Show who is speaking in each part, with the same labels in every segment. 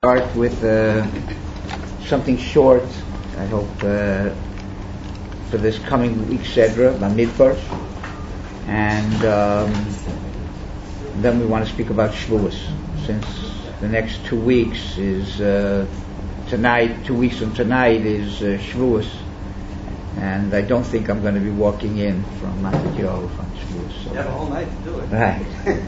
Speaker 1: start with something short, I hope, for this coming week's Sedra, Bamidbar, and then we want to speak about Shavuos, since the next 2 weeks is tonight. 2 weeks from tonight is Shavuos, and I don't think I'm going to be walking in from Mount Joe from Shavuos.
Speaker 2: So. You have a whole night to do it.
Speaker 1: Right.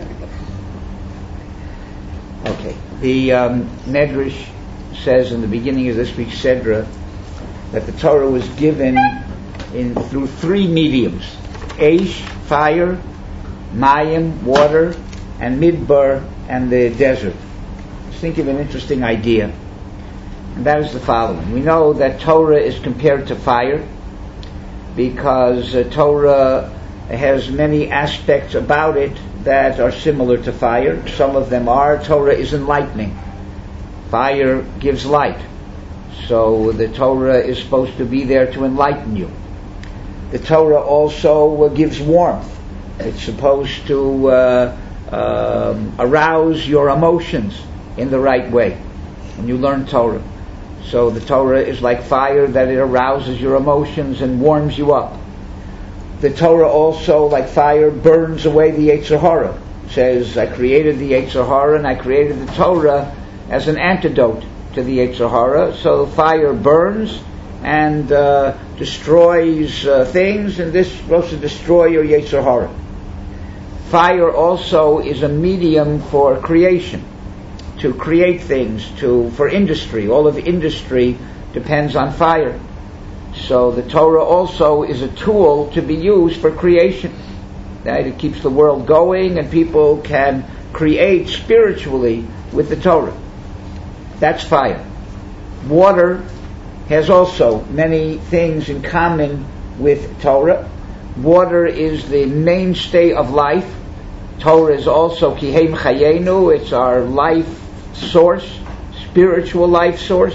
Speaker 1: Okay. The Medrash says in the beginning of this week's Sedra that the Torah was given through 3 mediums: Eish, fire; Mayim, water; and Midbar, and the desert. Let's think of an interesting idea, and that is the following. We know that Torah is compared to fire because Torah has many aspects about it that are similar to fire. Some of them are. Torah is enlightening. Fire gives light. So the Torah is supposed to be there to enlighten you. The Torah also gives warmth. It's supposed to arouse your emotions in the right way when you learn Torah. So the Torah is like fire, that it arouses your emotions and warms you up. The Torah also, like fire, burns away the Yetzer Hara. It says, I created the Yetzer Hara and I created the Torah as an antidote to the Yetzer Hara. So fire burns and destroys things, and this is supposed to destroy your Yetzer Hara. Fire also is a medium for creation, to create things, for industry. All of industry depends on fire. So the Torah also is a tool to be used for creation. Right? It keeps the world going, and people can create spiritually with the Torah. That's fire. Water has also many things in common with Torah. Water is the mainstay of life. Torah is also Kihem Chayenu. It's our life source, spiritual life source.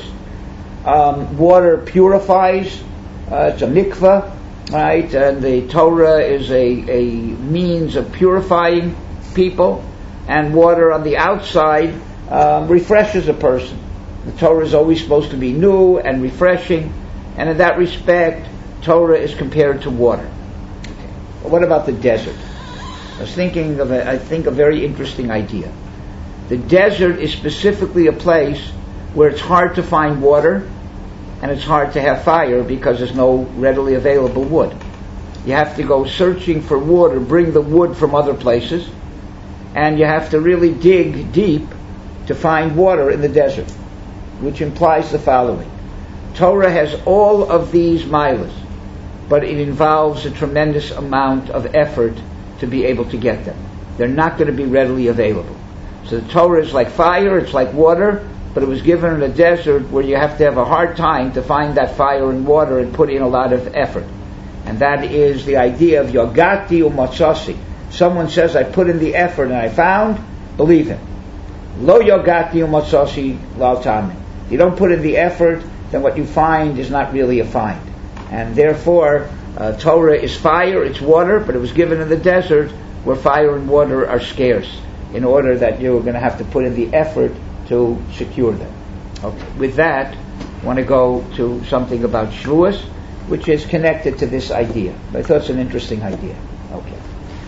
Speaker 1: Water purifies. It's a mikvah, right? And the Torah is a means of purifying people. And water on the outside refreshes a person. The Torah is always supposed to be new and refreshing, and in that respect, Torah is compared to water. Okay. Well, what about the desert? I was thinking of a very interesting idea. The desert is specifically a place where it's hard to find water, and it's hard to have fire because there's no readily available wood. You have to go searching for wood or bring the wood from other places, and you have to really dig deep to find water in the desert, which implies the following. Torah has all of these milas, but it involves a tremendous amount of effort to be able to get them. They're not going to be readily available. So the Torah is like fire, it's like water, but it was given in a desert where you have to have a hard time to find that fire and water and put in a lot of effort. And that is the idea of Yogati u'matzasi. Someone says, I put in the effort and I found, believe him. Lo Yogati u'matzasi lo tamin. You don't put in the effort, then what you find is not really a find. And therefore, Torah is fire, it's water, but it was given in the desert where fire and water are scarce, in order that you're going to have to put in the effort to secure them. Okay. With that, I want to go to something about Shavuos, which is connected to this idea. But I thought it's an interesting idea. Okay.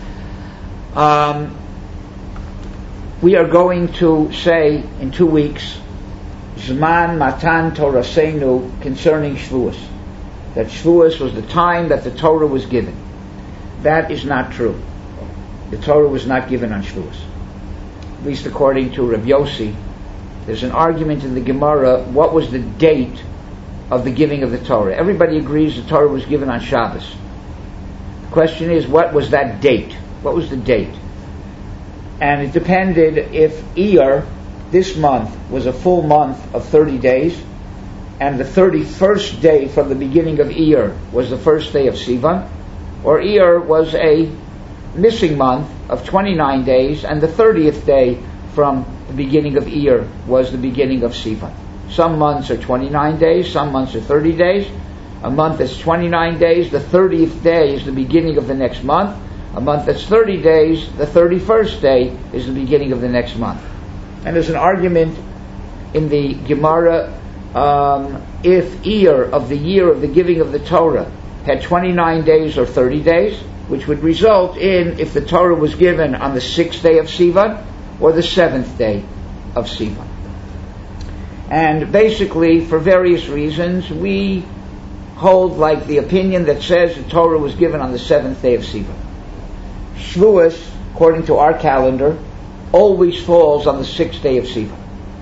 Speaker 1: We are going to say in 2 weeks, Zman Matan Torasenu, concerning Shavuos. That Shavuos was the time that the Torah was given. That is not true. The Torah was not given on Shavuos. At least according to Rav Yossi, there's an argument in the Gemara, what was the date of the giving of the Torah? Everybody agrees the Torah was given on Shabbos. The question is, what was that date? What was the date? And it depended if Iyar, this month, was a full month of 30 days, and the 31st day from the beginning of Iyar was the first day of Sivan, or Iyar was a missing month of 29 days, and the 30th day from the beginning of Iyar was the beginning of Sivan. Some months are 29 days, some months are 30 days. A month that's 29 days, the 30th day is the beginning of the next month. A month that's 30 days, the 31st day is the beginning of the next month. And there's an argument in the Gemara, if Iyar of the year of the giving of the Torah had 29 days or 30 days, which would result in if the Torah was given on the 6th day of Sivan or the 7th day of Sivan. And basically, for various reasons, we hold like the opinion that says the Torah was given on the 7th day of Sivan. Shavuos, according to our calendar, always falls on the 6th day of Sivan.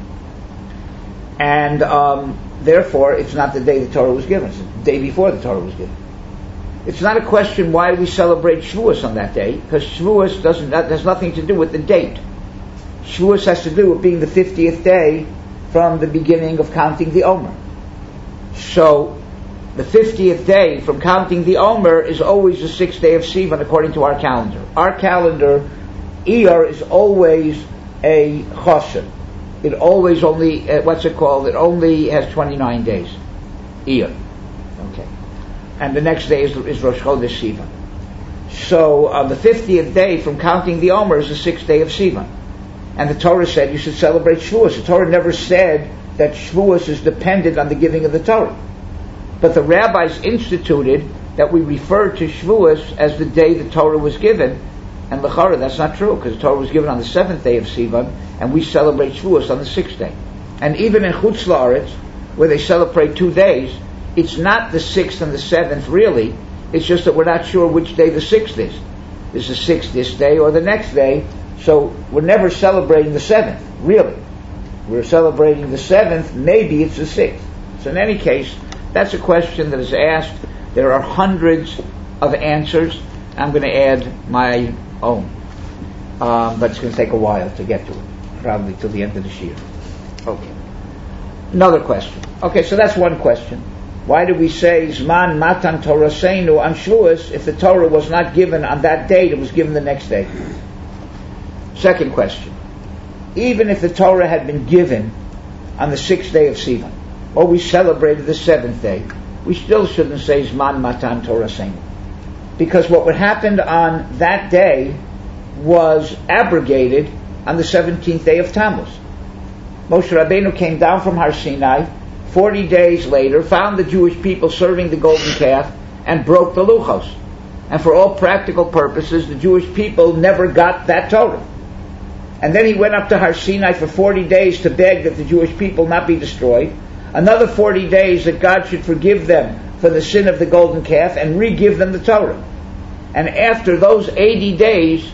Speaker 1: And therefore, it's not the day the Torah was given. It's the day before the Torah was given. It's not a question why we celebrate Shavuos on that day, because Shavuos has nothing to do with the date. Shavuos has to do with being the 50th day from the beginning of counting the Omer. So, the 50th day from counting the Omer is always the 6th day of Sivan according to our calendar. Our calendar, Iyar, is always a choshen. It always only, it only has 29 days. Iyar. Okay. And the next day is Rosh Chodesh Sivan. So, on the 50th day from counting the Omer is the 6th day of Sivan. And the Torah said you should celebrate Shavuos. The Torah never said that Shavuos is dependent on the giving of the Torah. But the rabbis instituted that we refer to Shavuos as the day the Torah was given. And l'chara, that's not true, because the Torah was given on the 7th day of Sivan, and we celebrate Shavuos on the 6th day. And even in Chutz La'aretz, where they celebrate 2 days, it's not the 6th and the 7th really, it's just that we're not sure which day the 6th is. Is the 6th this day or the next day? So we're never celebrating the 7th, really. We're celebrating the 7th, maybe it's the 6th. So in any case, that's a question that is asked. There are hundreds of answers. I'm going to add my own. But it's going to take a while to get to it. Probably till the end of this year. Okay. Another question. Okay, so that's one question. Why do we say Zman Matan Toraseinu on Shavuos if the Torah was not given on that date, it was given the next day? Second question. Even if the Torah had been given on the 6th day of Sivan, or we celebrated the 7th day, we still shouldn't say Zman Matan Toraseinu. Because what would happen on that day was abrogated on the 17th day of Tammuz. Moshe Rabbeinu came down from Har Sinai 40 days later, found the Jewish people serving the golden calf, and broke the luchos. And for all practical purposes, the Jewish people never got that Torah. And then he went up to Har Sinai for 40 days to beg that the Jewish people not be destroyed. Another 40 days that God should forgive them for the sin of the golden calf and re-give them the Torah. And after those 80 days,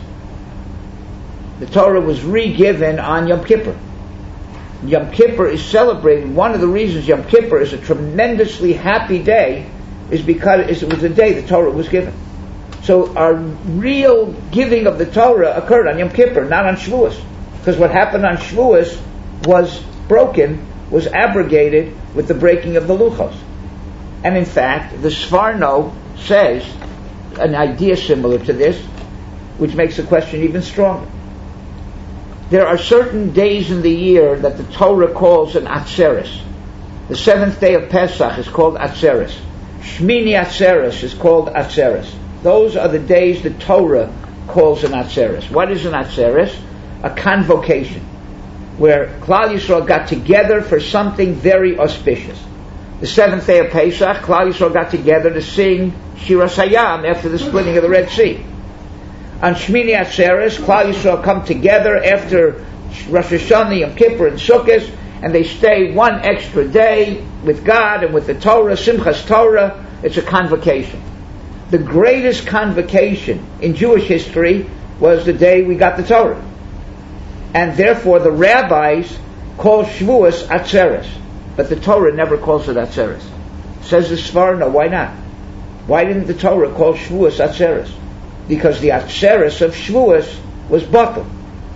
Speaker 1: the Torah was re-given on Yom Kippur. Yom Kippur is celebrated. One of the reasons Yom Kippur is a tremendously happy day is because it was the day the Torah was given. So our real giving of the Torah occurred on Yom Kippur, not on Shavuos. Because what happened on Shavuos was broken, was abrogated with the breaking of the luchos. And in fact, the Sforno says an idea similar to this, which makes the question even stronger. There are certain days in the year that the Torah calls an Atzeres. The 7th day of Pesach is called Atzeres. Shmini Atzeres is called Atzeres. Those are the days the Torah calls an Atzeres. What is an Atzeres? A convocation, where Klal Yisrael got together for something very auspicious. The 7th day of Pesach, Klal Yisrael got together to sing Shiras Hayam after the splitting of the Red Sea. On Shmini Atzeres, Klal Yisrael come together after Rosh Hashanah, Yom Kippur, and Sukkot, and they stay one extra day with God and with the Torah, Simchas Torah. It's a convocation. The greatest convocation in Jewish history was the day we got the Torah. And therefore the rabbis call Shavuos Atzeres. But the Torah never calls it Atzeres. Says the Sforno, why not? Why didn't the Torah call Shavuos Atzeres? Because the Atzeres of Shavuos was batel,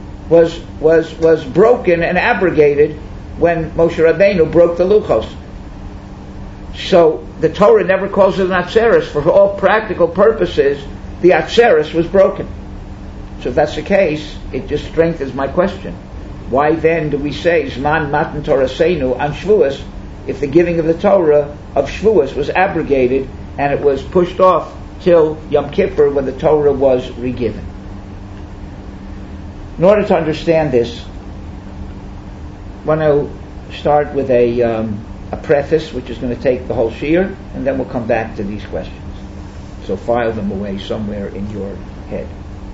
Speaker 1: was broken and abrogated when Moshe Rabbeinu broke the luchos. So the Torah never calls it an Atzeres. For all practical purposes, the Atzeres was broken. So if that's the case, it just strengthens my question. Why then do we say Zman Matan Toraseinu on Shavuos if the giving of the Torah of Shavuos was abrogated and it was pushed off till Yom Kippur when the Torah was re-given? In order to understand this, I want to start with a preface, which is going to take the whole shiur, and then we'll come back to these questions. So file them away somewhere in your head.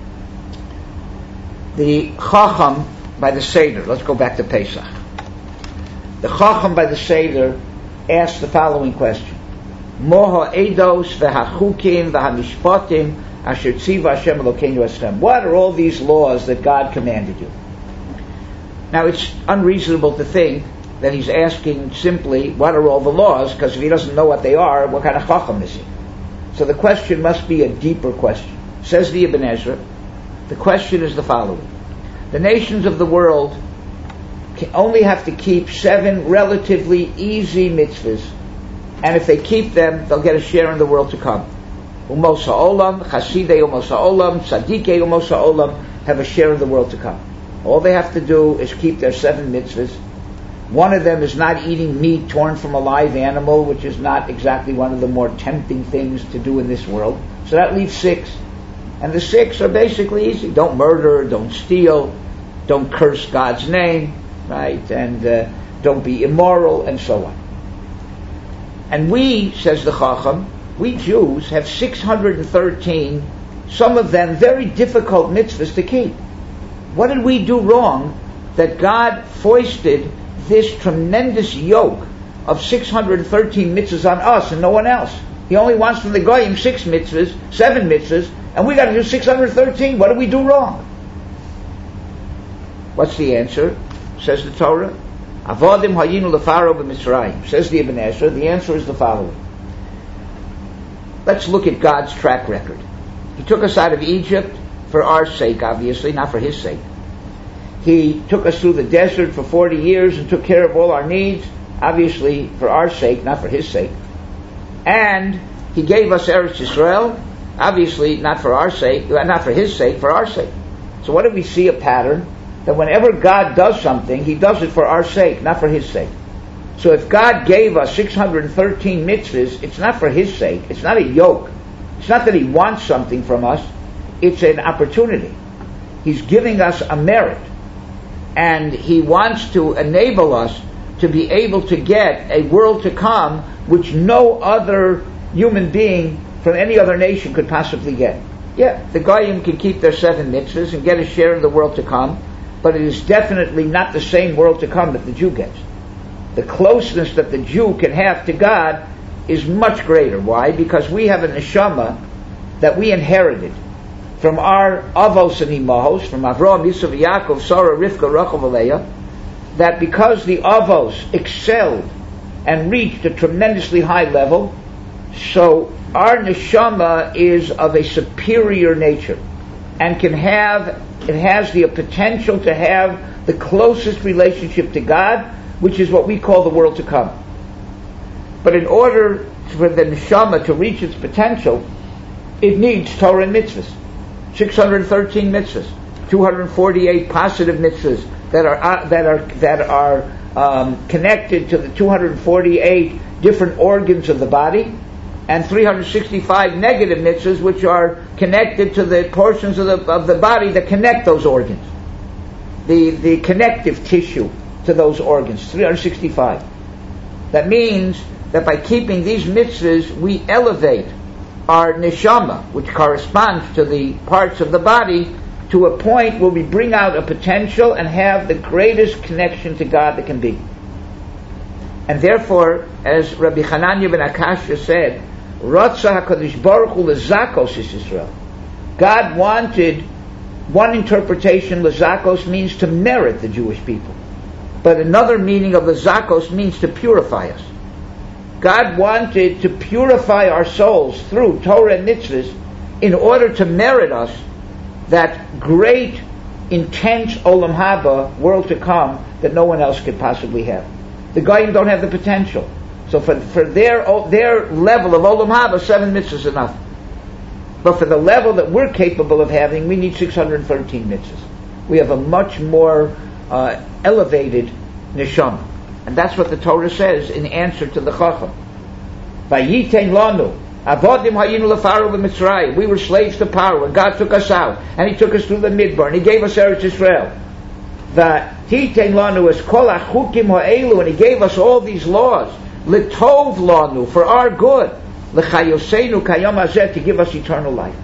Speaker 1: The Chacham by the Seder. Let's go back to Pesach. The Chacham by the Seder asked the following question: Moha Eidos v'hachukim v'hamishpatim asher tziva Hashem Elokeinu eschem. What are all these laws that God commanded you? Now, it's unreasonable to think that he's asking simply, what are all the laws? Because if he doesn't know what they are, what kind of Chacham is he? So the question must be a deeper question. Says the Ibn Ezra, the question is the following: the nations of the world only have to keep 7 relatively easy mitzvahs, and if they keep them, they'll get a share in the world to come. Umos ha'olam, chasidei umos ha'olam, tzadikei umos ha'olam have a share in the world to come. All they have to do is keep their 7 mitzvahs. One of them is not eating meat torn from a live animal, which is not exactly one of the more tempting things to do in this world. So that leaves 6. And the 6 are basically easy. Don't murder, don't steal, don't curse God's name, right? And don't be immoral, and so on. And we, says the Chacham, we Jews have 613, some of them very difficult mitzvahs to keep. What did we do wrong that God foisted this tremendous yoke of 613 mitzvahs on us and no one else? He only wants from the Goyim 6 mitzvahs, 7 mitzvahs, and we got to do 613. What did we do wrong? What's the answer? Says the Torah. Avodim hayinu lefaro b'Mitzrayim. Says the Ibn Ezra. The answer is the following. Let's look at God's track record. He took us out of Egypt for our sake, obviously, not for His sake. He took us through the desert for 40 years and took care of all our needs, obviously for our sake, not for His sake. And He gave us Eretz Yisrael, obviously not for our sake, not for His sake, for our sake. So what do we see? A pattern that whenever God does something, He does it for our sake, not for His sake. So if God gave us 613 mitzvahs, it's not for His sake. It's not a yoke. It's not that He wants something from us. It's an opportunity. He's giving us a merit. And He wants to enable us to be able to get a world to come which no other human being from any other nation could possibly get. Yeah, the Goyim can keep their 7 mitzvahs and get a share of the world to come, but it is definitely not the same world to come that the Jew gets. The closeness that the Jew can have to God is much greater. Why? Because we have a neshama that we inherited from our avos and imahos, from Avraham, Yisuf, Yaakov, Sarah, Rivka, Rachel, and Leah, that because the avos excelled and reached a tremendously high level, so our neshama is of a superior nature and it has the potential to have the closest relationship to God, which is what we call the world to come. But in order for the neshama to reach its potential, it needs Torah and mitzvahs. 613 mitzvahs, 248 positive mitzvahs that are connected to the 248 different organs of the body, and 365 negative mitzvahs which are connected to the portions of the body that connect those organs, the connective tissue to those organs. 365. That means that by keeping these mitzvahs, we elevate our neshama, which corresponds to the parts of the body, to a point where we bring out a potential and have the greatest connection to God that can be. And therefore, as Rabbi Hananya ben Akashya said, Ratza HaKadosh Baruch Hu lezakos Yisrael. God wanted, one interpretation, lezakos means to merit the Jewish people. But another meaning of lezakos means to purify us. God wanted to purify our souls through Torah and mitzvahs in order to merit us that great, intense Olam Haba, world to come, that no one else could possibly have. The Goyim don't have the potential. So for their level of Olam Haba, 7 mitzvahs is enough. But for the level that we're capable of having, we need 613 mitzvahs. We have a much more elevated neshama. And that's what the Torah says in answer to the Chacham. Vayitein lanu, avodim hayinu lefaru b'Mitzrayim. We were slaves to Paro, and God took us out, and He took us through the Midbar, and He gave us Eretz Yisrael. V'titein lanu es kol hachukim ha'elu, and He gave us all these laws. L'tov lanu, for our good. L'chayosenu kayom hazeh, to give us eternal life.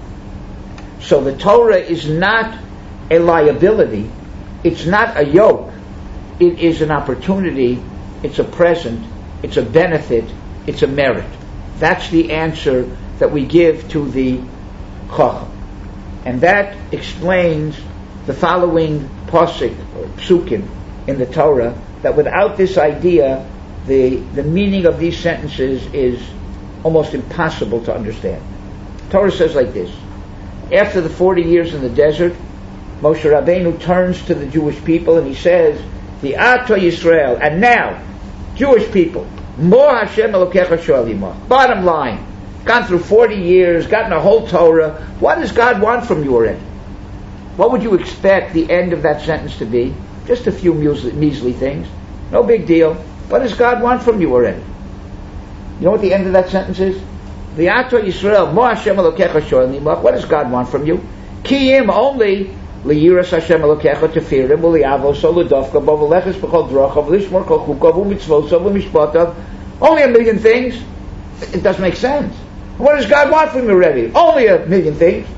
Speaker 1: So the Torah is not a liability. It's not a yoke. It is an opportunity. It's a present. It's a benefit. It's a merit. That's the answer that we give to the Chacham. And that explains the following pasuk or psukim in the Torah, that without this idea, the meaning of these sentences is almost impossible to understand. The Torah says like this: after the 40 years in the desert, Moshe Rabbeinu turns to the Jewish people and he says, V'ato Yisrael, and now, Jewish people, Mo Hashem Elokecha Shoel Yimach. Bottom line, gone through 40 years, gotten a whole Torah. What does God want from you already? What would you expect the end of that sentence to be? Just a few measly things. No big deal. What does God want from you already? You know what the end of that sentence is? V'ato Yisrael, Mo Hashem Elokecha Shoel Yimach. What does God want from you? Kiyim only Liyiras Hashem Elokecha Tefirim U'li'avoso L'dofka Bo V'leches B'chol Drochav L'ishmor Kol Chukav U'mitzvosav U'mishpotav. Only a million things? It doesn't make sense. What does God want from you already? Only a million things.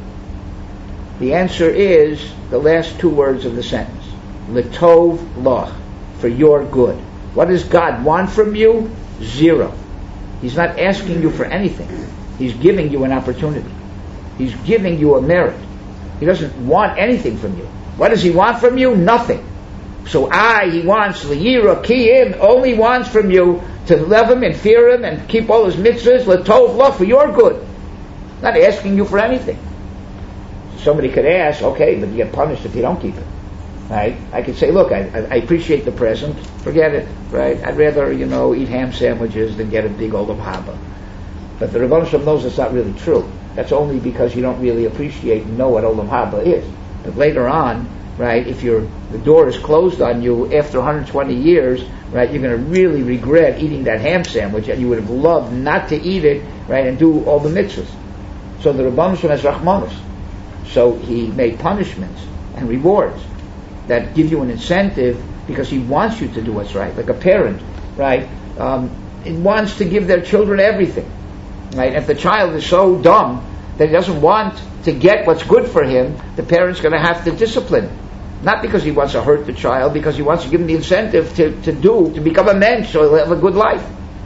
Speaker 1: The answer is the last two words of the sentence. L'tov loch, for your good. What does God want from you? Zero. He's not asking you for anything. He's giving you an opportunity. He's giving you a merit. He doesn't want anything from you. What does He want from you? Nothing. So He wants L'yira Kiyim, only wants from you to love Him and fear Him and keep all His mitzvahs, L'tov loch, for your good. Not asking you for anything. Somebody could ask, okay, but you get punished if you don't keep it. Right? I could say, look, I appreciate the present, forget it, right? I'd rather, eat ham sandwiches than get a big olam haba. But the Rebbeinu Shalom knows that's not really true. That's only because you don't really appreciate and know what olam haba is. But later on, right, if the door is closed on you after 120 years, right, you're going to really regret eating that ham sandwich, and you would have loved not to eat it, right, and do all the mitzvahs. So the Rebbeinu Shalom has rachmanos. So He made punishments and rewards that give you an incentive because He wants you to do what's right. Like a parent, right, it wants to give their children everything. Right? If the child is so dumb that he doesn't want to get what's good for him, the parent's going to have to discipline. Not because he wants to hurt the child, because he wants to give him the incentive to become a mensch, so he'll have a good life.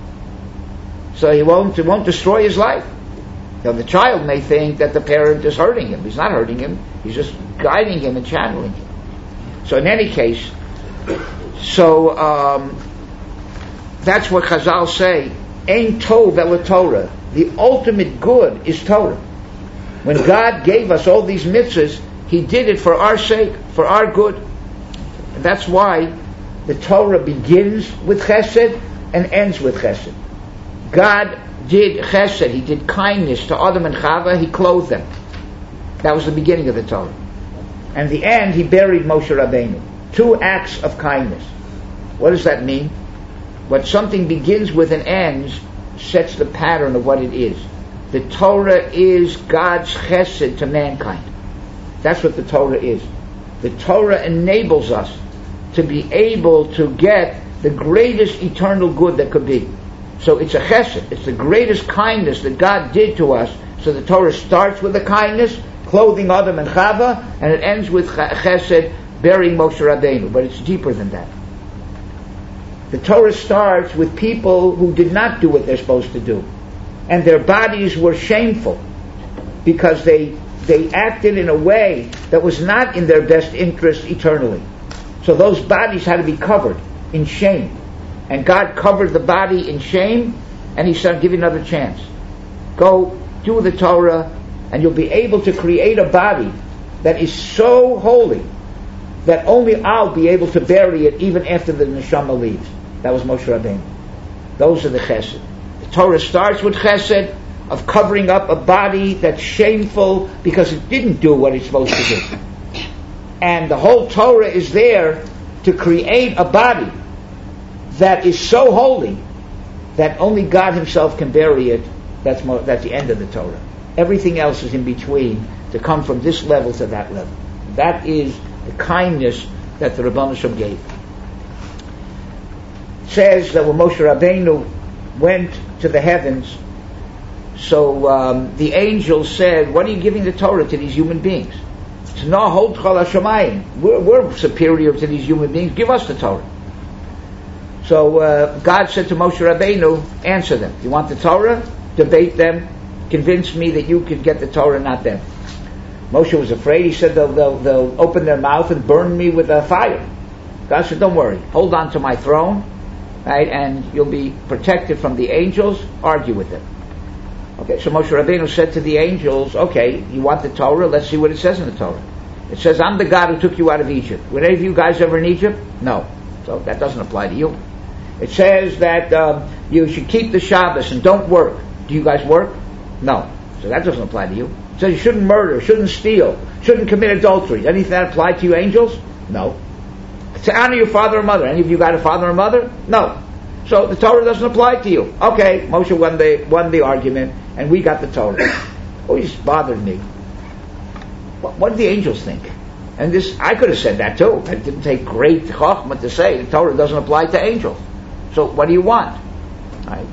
Speaker 1: So it won't destroy his life. Now the child may think that the parent is hurting him. He's not hurting him. He's just guiding him and channeling him. So in any case, that's what Chazal say. Ein tov ela Torah. The ultimate good is Torah. When God gave us all these mitzvahs, He did it for our sake, for our good. And that's why the Torah begins with chesed and ends with chesed. God did chesed, He did kindness to Adam and Chava, He clothed them. That was the beginning of the Torah. And the end, He buried Moshe Rabbeinu. 2 acts of kindness. What does that mean? What something begins with and ends sets the pattern of what it is. The Torah is God's chesed to mankind. That's what the Torah is. The Torah enables us to be able to get the greatest eternal good that could be. So it's a chesed. It's the greatest kindness that God did to us. So the Torah starts with the kindness, clothing Adam and Chava, and it ends with chesed, burying Moshe Rabbeinu. But it's deeper than that. The Torah starts with people who did not do what they're supposed to do. And their bodies were shameful because they acted in a way that was not in their best interest eternally. So those bodies had to be covered in shame. And God covered the body in shame, and He said, I'll give you another chance. Go do the Torah, and you'll be able to create a body that is so holy that only I'll be able to bury it even after the neshama leaves. That was Moshe Rabbeinu. Those are the chesed. The Torah starts with chesed of covering up a body that's shameful because it didn't do what it's supposed to do. And the whole Torah is there to create a body that is so holy that only God Himself can bury it. That's the end of the Torah. Everything else is in between to come from this level to that level. That is the kindness that the Rebbeinu Shem gave. It says that when Moshe Rabbeinu went to the heavens, so the angel said, what are you giving the Torah to these human beings? It's no hold chol hashamayim. We're superior to these human beings. Give us the Torah. So God said to Moshe Rabbeinu, answer them. You want the Torah? Debate them. Convince me that you could get the Torah, not them. Moshe was afraid. He said they'll open their mouth and burn me with a fire. God said, don't worry. Hold on to my throne, right, and you'll be protected from the angels. Argue with them. Okay, so Moshe Rabbeinu said to the angels, okay, you want the Torah? Let's see what it says in the Torah. It says, I'm the God who took you out of Egypt. Were any of you guys ever in Egypt? No. So that doesn't apply to you. It says that you should keep the Shabbos and don't work. Do you guys work? No. So that doesn't apply to you. It says you shouldn't murder, shouldn't steal, shouldn't commit adultery. Anything that apply to you angels? No. To honor your father or mother. Any of you got a father or mother? No. So the Torah doesn't apply to you. Okay, Moshe won the argument, and we got the Torah. Always bothered me. What did the angels think? And this, I could have said that too. It didn't take great chachma to say the Torah doesn't apply to angels. So what do you want? Right.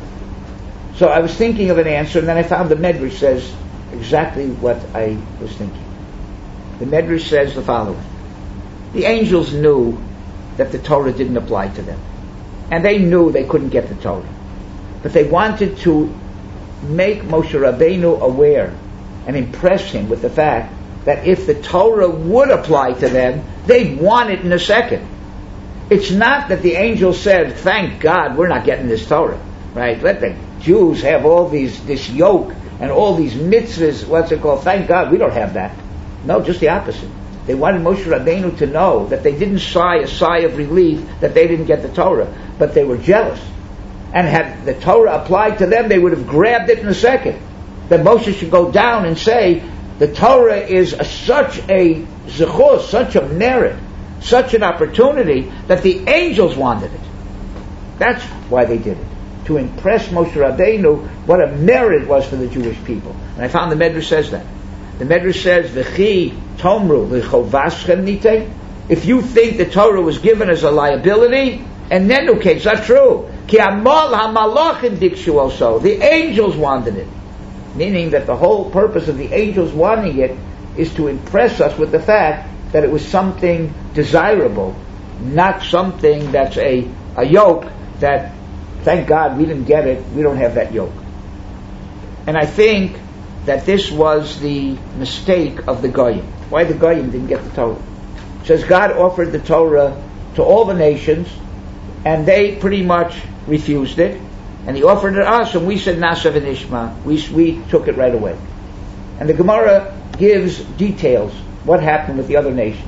Speaker 1: So I was thinking of an answer, and then I found the Medrash says exactly what I was thinking. The Medrash says the following. The angels knew that the Torah didn't apply to them. And they knew they couldn't get the Torah. But they wanted to make Moshe Rabbeinu aware and impress him with the fact that if the Torah would apply to them, they'd want it in a second. It's not that the angels said, thank God we're not getting this Torah. Right? Let the Jews have all this yoke and all these mitzvahs, what's it called? Thank God we don't have that. No, just the opposite. They wanted Moshe Rabbeinu to know that they didn't sigh a sigh of relief that they didn't get the Torah, but they were jealous. And had the Torah applied to them, they would have grabbed it in a second. That Moshe should go down and say, the Torah is such a zechus, such a merit, such an opportunity that the angels wanted it. That's why they did it. To impress Moshe Rabbeinu what a merit it was for the Jewish people. And I found the Medrash says that. The Medrash says, V'chi tomru l'chovaschem nitei. If you think the Torah was given as a liability, and then okay, it's not true. Ki amal hamalachim dikshu also. The angels wanted it. Meaning that the whole purpose of the angels wanting it is to impress us with the fact that it was something desirable, not something that's a yoke that, thank God we didn't get it, we don't have that yoke. And I think that this was the mistake of the Goyim. Why the Goyim didn't get the Torah. It says God offered the Torah to all the nations, and they pretty much refused it. And he offered it to us, and we said Nasa v'nishma. We took it right away. And the Gemara gives details what happened with the other nations.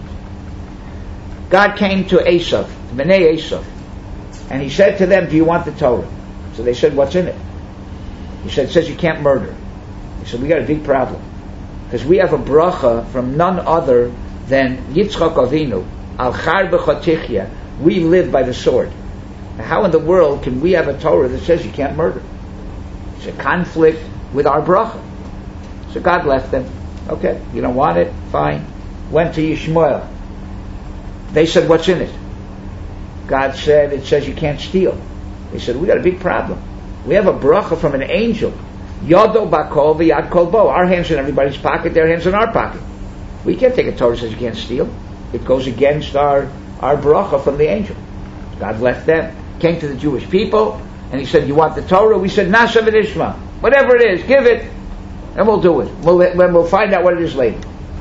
Speaker 1: God came to Esav, Bnei Esav, and he said to them, do you want the Torah? So they said, what's in it? He said, it says you can't murder. He said, we got a big problem. Because we have a bracha from none other than Yitzchak Avinu, Al Char B'Chotichya. We live by the sword. Now, how in the world can we have a Torah that says you can't murder? It's a conflict with our bracha. So God left them. Okay, you don't want it? Fine. Went to Yishmael. They said, what's in it? God said, it says you can't steal. They said, we got a big problem. We have a bracha from an angel. Yodo bakol v'yad kol bo. Our hands in everybody's pocket, their hands in our pocket. We can't take a Torah that says you can't steal. It goes against our bracha from the angel. God left them. Came to the Jewish people, and he said, you want the Torah? We said, Nasa v'nishma. Whatever it is, give it, and we'll do it. We'll find out what it is later.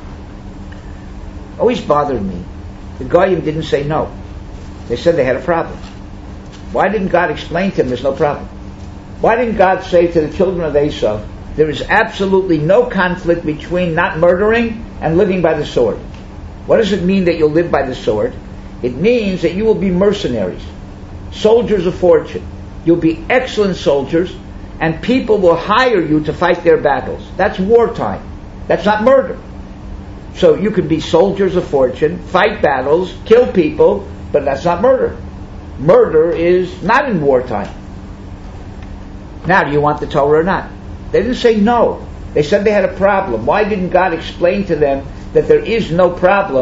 Speaker 1: Always bothered me. The Goyim didn't say no. They said they had a problem. Why didn't God explain to them there's no problem? Why didn't God say to the children of Esav, there is absolutely no conflict between not murdering and living by the sword? What does it mean that you'll live by the sword? It means that you will be mercenaries, soldiers of fortune. You'll be excellent soldiers, and people will hire you to fight their battles. That's wartime. That's not murder. So you can be soldiers of fortune, fight battles, kill people, but that's not murder. Murder is not in wartime. Now, do you want the Torah or not? They didn't say no. They said they had a problem. Why didn't God explain to them that there is no problem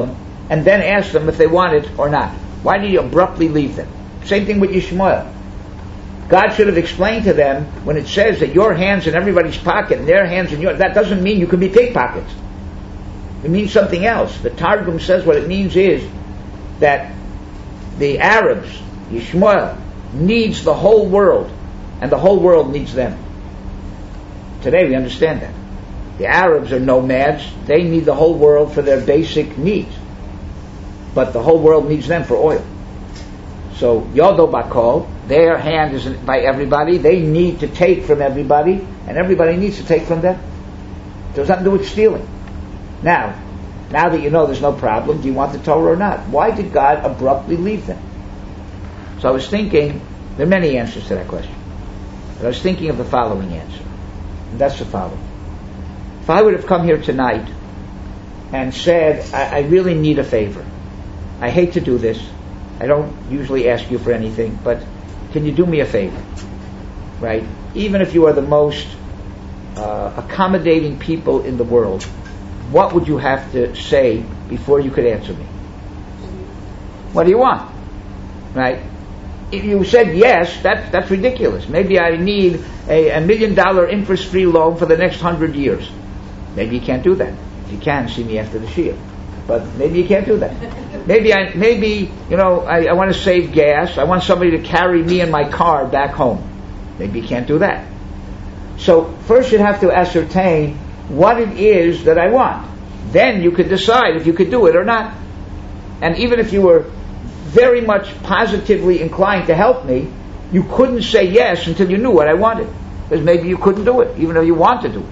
Speaker 1: and then ask them if they want it or not? Why did you abruptly leave them? Same thing with Yishmael. God should have explained to them when it says that your hand's in everybody's pocket and their hand's in yours. That doesn't mean you can be pickpockets. It means something else. The Targum says what it means is that the Arabs, Yishmael, needs the whole world, and the whole world needs them. Today we understand that. The Arabs are nomads. They need the whole world for their basic needs. But the whole world needs them for oil. So Yodo Bakol, their hand is by everybody. They need to take from everybody, and everybody needs to take from them. It has nothing to do with stealing. Now that you know there's no problem, do you want the Torah or not? Why did God abruptly leave them? So I was thinking, there are many answers to that question. But I was thinking of the following answer. And that's the following. If I would have come here tonight and said, I really need a favor. I hate to do this. I don't usually ask you for anything, but can you do me a favor? Right? Even if you are the most accommodating people in the world, what would you have to say before you could answer me? What do you want? Right? If you said yes, that's ridiculous. Maybe I need a $1 million interest-free loan for the next 100 years. Maybe you can't do that. If you can, see me after the Shia. But maybe you can't do that. Maybe I want to save gas. I want somebody to carry me and my car back home. Maybe you can't do that. So first you'd have to ascertain what it is that I want. Then you could decide if you could do it or not. And even if you were very much positively inclined to help me, you couldn't say yes until you knew what I wanted. Because maybe you couldn't do it, even though you want to do it.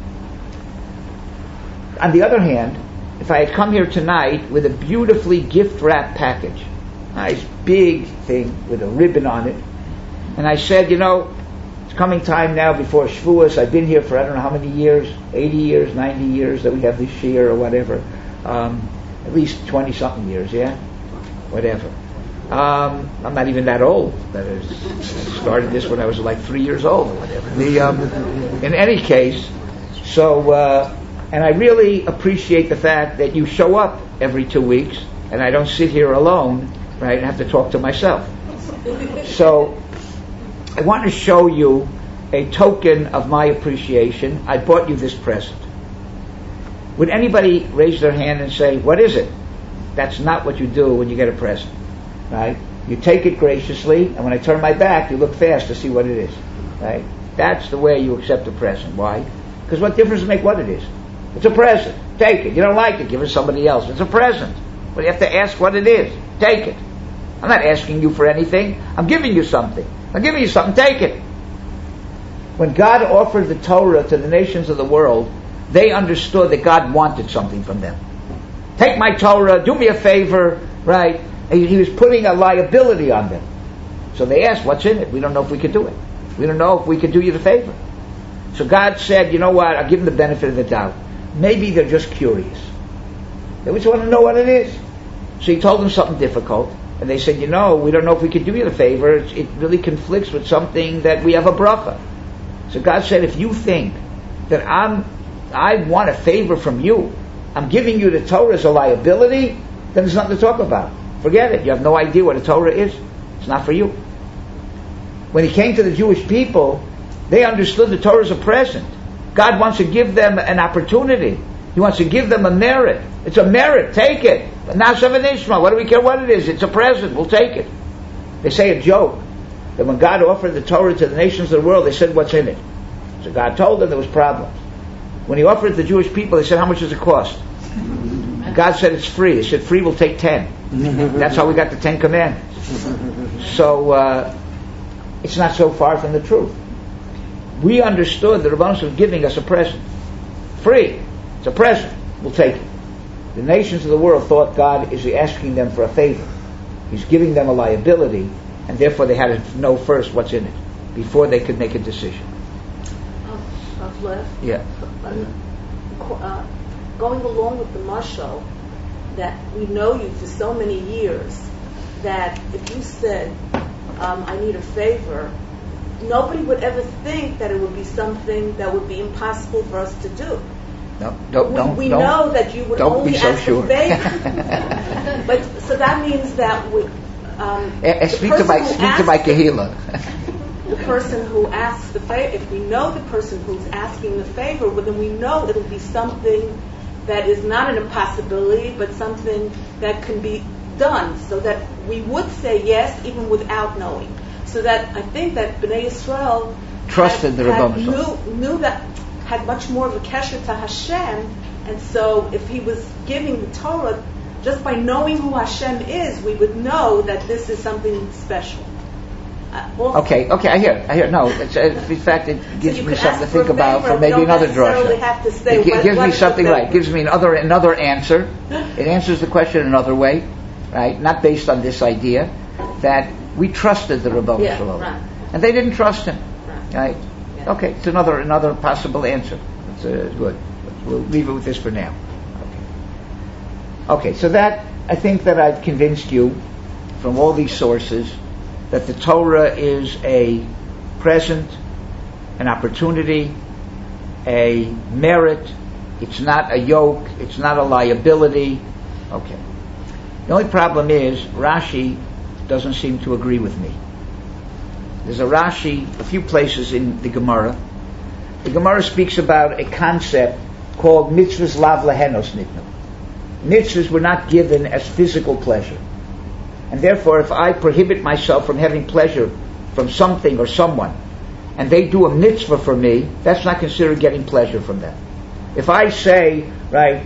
Speaker 1: On the other hand, if I had come here tonight with a beautifully gift-wrapped package, nice big thing with a ribbon on it, and I said, it's coming time now before Shavuos. I've been here for I don't know how many years, 80 years, 90 years that we have this year or whatever, at least 20-something years, yeah? Whatever. I'm not even that old. I started this when I was like 3 years old or whatever. In any case, and I really appreciate the fact that you show up every 2 weeks, and I don't sit here alone, right, and have to talk to myself. So, I want to show you a token of my appreciation. I bought you this present. Would anybody raise their hand and say, what is it? That's not what you do when you get a present, right? You take it graciously, and when I turn my back, you look fast to see what it is, right? That's the way you accept a present. Why? Because what difference does it make what it is? It's a present. Take it. You don't like it, give it to somebody else. It's a present. But you have to ask what it is. Take it. I'm not asking you for anything. I'm giving you something. I'm giving you something. Take it. When God offered the Torah to the nations of the world, they understood that God wanted something from them. Take my Torah, do me a favor, right? He was putting a liability on them. So they asked, what's in it? We don't know if we could do it. We don't know if we could do you the favor. So God said, you know what? I'll give them the benefit of the doubt. Maybe they're just curious. They just want to know what it is. So he told them something difficult. And they said, we don't know if we could do you the favor. It really conflicts with something that we have a bracha. So God said, if you think that I want a favor from you, I'm giving you the Torah as a liability, then there's nothing to talk about. Forget it. You have no idea what a Torah is. It's not for you. When he came to the Jewish people, they understood the Torah as a present. God wants to give them an opportunity. He wants to give them a merit. It's a merit. Take it. Nasav and Ishma. What do we care what it is? It's a present. We'll take it. They say a joke that when God offered the Torah to the nations of the world, they said, what's in it? So God told them there was problems. When he offered it to the Jewish people, they said, how much does it cost? And God said, it's free. He said, free will take 10. That's how we got the 10 Commandments. So, it's not so far from the truth. We understood that Rabbanos was giving us a present. Free. It's a present. We'll take it. The nations of the world thought God is asking them for a favor. He's giving them a liability, and therefore they had to know first what's in it before they could make a decision. Yeah.
Speaker 2: Going along with the mashal, that we know you for so many years, that if you said, I need a favor, nobody would ever think that it would be something that would be impossible for us to do.
Speaker 1: No,
Speaker 2: we know that you would only ask
Speaker 1: sure.
Speaker 2: for favor. But so that means that
Speaker 1: speak to my kahila.
Speaker 2: The person who asks the favor, if we know the person who's asking the favor, well, then we know it'll be something that is not an impossibility, but something that can be done, so that we would say yes even without knowing. So that I think that Bnei Yisrael
Speaker 1: trusted the Rebbeinu,
Speaker 2: knew that, had much more of a kesher to Hashem, and so if he was giving the Torah, just by knowing who Hashem is, we would know that this is something special.
Speaker 1: Okay, I hear. No, in fact, it gives me something to think about for maybe another drasha. It gives me something right. It gives me another answer. It answers the question another way, right? Not based on this idea that we trusted the Rebbeinu Shalom, and they didn't trust him, right? Yeah. Okay, it's another possible answer. It's good. We'll leave it with this for now. Okay, so that I think that I've convinced you from all these sources that the Torah is a present, an opportunity, a merit. It's not a yoke. It's not a liability. Okay. The only problem is Rashi doesn't seem to agree with me. There's a Rashi, a few places in the Gemara. The Gemara speaks about a concept called mitzvahs lav lahenos nitnu. Mitzvahs were not given as physical pleasure. And therefore, if I prohibit myself from having pleasure from something or someone, and they do a mitzvah for me, that's not considered getting pleasure from them. If I say, right,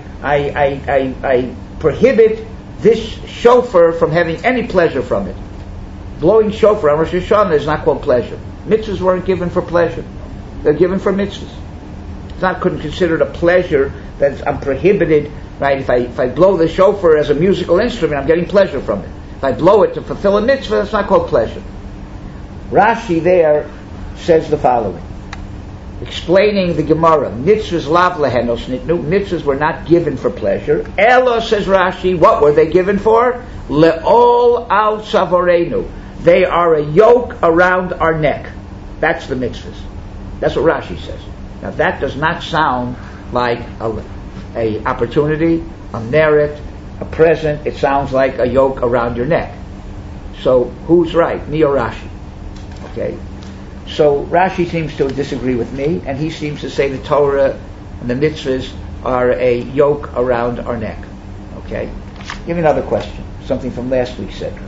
Speaker 1: I prohibit this shofar from having any pleasure from it. Blowing shofar on Rosh Hashanah is not called pleasure. Mitzvahs weren't given for pleasure. They're given for mitzvahs. It's not considered a pleasure that I'm prohibited, right? If I blow the shofar as a musical instrument, I'm getting pleasure from it. If I blow it to fulfill a mitzvah, that's not called pleasure. Rashi there says the following, explaining the Gemara, mitzvahs lav lahenos nitnu, mitzvahs were not given for pleasure. Elo, says Rashi, what were they given for? Le'ol al tzavorenu. They are a yoke around our neck. That's the mitzvahs. That's what Rashi says. Now that does not sound like a opportunity, a merit, a present. It sounds like a yoke around your neck. So who's right, me or Rashi? Okay. So Rashi seems to disagree with me, and he seems to say the Torah and the mitzvahs are a yoke around our neck. Okay. Give me another question. Something from last week's Sedra.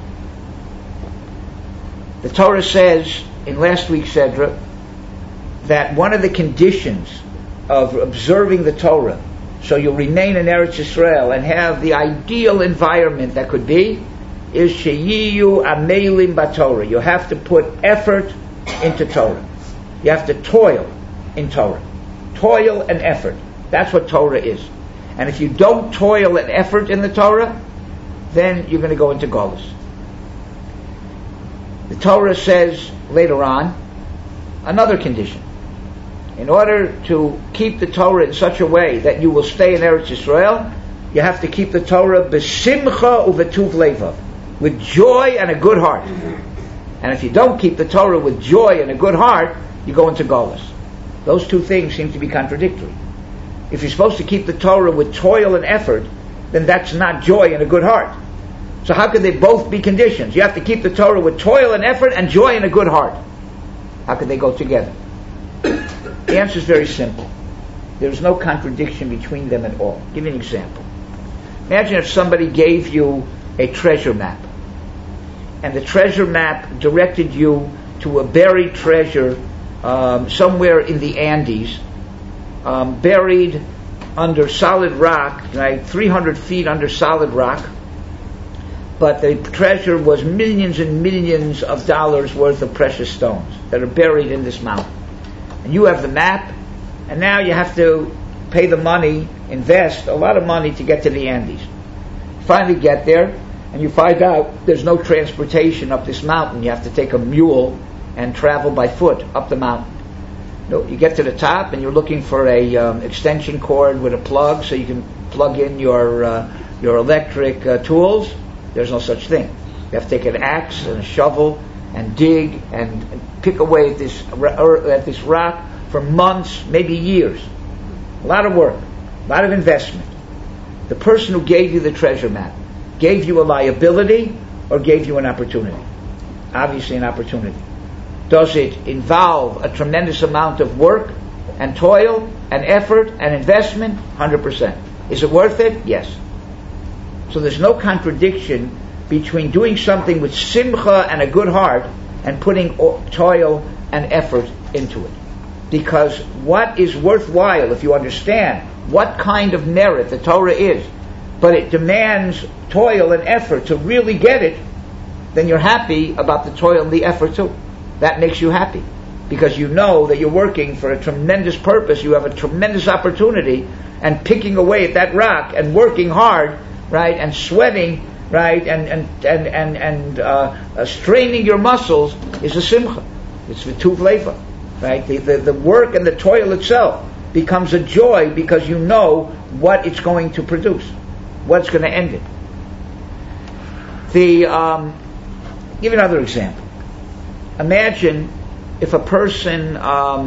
Speaker 1: The Torah says in last week's Sedra that one of the conditions of observing the Torah, so you'll remain in Eretz Yisrael and have the ideal environment that could be, is sheyiyu amelim b'Torah. You have to put effort into Torah. You have to toil in Torah. Toil and effort. That's what Torah is. And if you don't toil and effort in the Torah, then you're going to go into Golus. The Torah says later on another condition. In order to keep the Torah in such a way that you will stay in Eretz Yisrael, you have to keep the Torah b'simcha uvetuv levav, with joy and a good heart. And if you don't keep the Torah with joy and a good heart, you go into Golus. Those two things seem to be contradictory. If you're supposed to keep the Torah with toil and effort, then that's not joy and a good heart. So how could they both be conditions? You have to keep the Torah with toil and effort and joy and a good heart. How could they go together? The answer is very simple. There's no contradiction between them at all. Give me an example. Imagine if somebody gave you a treasure map, and the treasure map directed you to a buried treasure somewhere in the Andes, buried under solid rock, right, 300 feet under solid rock, but the treasure was millions and millions of dollars worth of precious stones that are buried in this mountain. And you have the map, and now you have to pay the money, invest a lot of money to get to the Andes. Finally get there, and you find out there's no transportation up this mountain. You have to take a mule and travel by foot up the mountain. No, you get to the top, and you're looking for a extension cord with a plug so you can plug in your electric tools. There's no such thing. You have to take an axe and a shovel and dig and pick away at this rock for months, maybe years. A lot of work. a lot of investment. The person who gave you the treasure map gave you a liability or gave you an opportunity? Obviously an opportunity. Does it involve a tremendous amount of work and toil and effort and investment? 100%. Is it worth it? Yes. So there's no contradiction between doing something with simcha and a good heart and putting toil and effort into it. Because what is worthwhile, if you understand what kind of merit the Torah is, but it demands toil and effort to really get it, then you're happy about the toil and the effort too. That makes you happy. Because you know that you're working for a tremendous purpose, you have a tremendous opportunity, and picking away at that rock and working hard, right, and sweating, right, and straining your muscles is a simcha. It's v'tuv leva, right? The work and the toil itself becomes a joy because you know what it's going to produce, what's going to end it. Give you another example. Imagine if a person,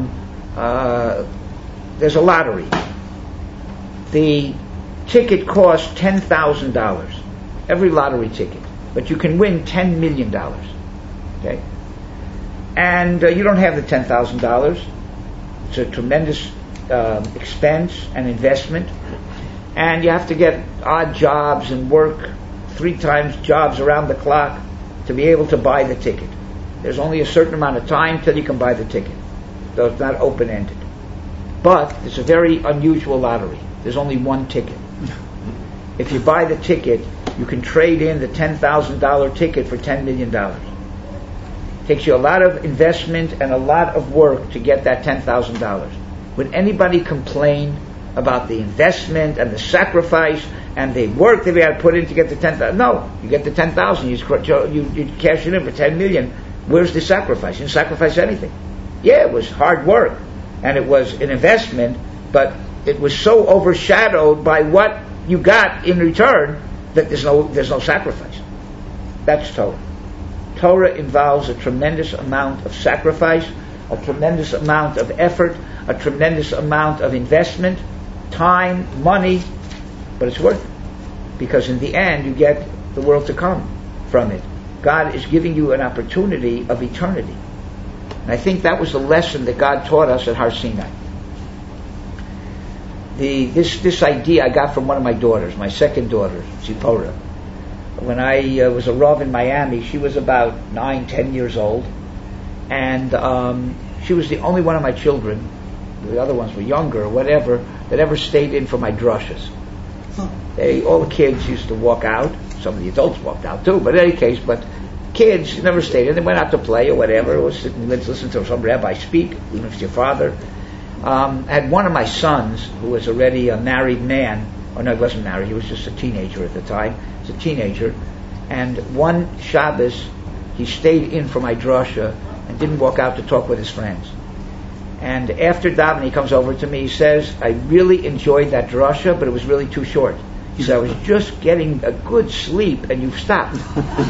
Speaker 1: there's a lottery. The ticket costs $10,000. Every lottery ticket. But you can win $10 million. Okay? And you don't have the $10,000. It's a tremendous expense and investment. And you have to get odd jobs and work 3 times jobs around the clock to be able to buy the ticket. There's only a certain amount of time till you can buy the ticket. So it's not open-ended. But it's a very unusual lottery. There's only one ticket. If you buy the ticket, you can trade in the $10,000 ticket for $10 million. It takes you a lot of investment and a lot of work to get that $10,000. Would anybody complain about the investment and the sacrifice and the work that we had to put in to get the $10,000? No, you get the $10,000. You cash it in for $10 million. Where's the sacrifice? You didn't sacrifice anything. Yeah, it was hard work and it was an investment, but it was so overshadowed by what you got in return that there's no sacrifice. That's Torah. Torah involves a tremendous amount of sacrifice, a tremendous amount of effort, a tremendous amount of investment, time, money, but it's worth it. Because in the end, you get the world to come from it. God is giving you an opportunity of eternity. And I think that was the lesson that God taught us at Har Sinai. This idea I got from one of my daughters, my second daughter, Zipporah. When I was a Rav in Miami, she was about 9-10 years old. And she was the only one of my children, the other ones were younger or whatever, that ever stayed in for my drushes. All the kids used to walk out. Some of the adults walked out too, but in any case, but kids never stayed in. They went out to play or whatever, or sit and listen to some rabbi speak, even if it's your father. I had one of my sons, who was already a married man, or no, he wasn't married, he was just a teenager at the time. He was a teenager, and one Shabbos, he stayed in for my drasha and didn't walk out to talk with his friends. And after davening, he comes over to me, he says, I really enjoyed that drasha, but it was really too short. He said, I was just getting a good sleep and you've stopped.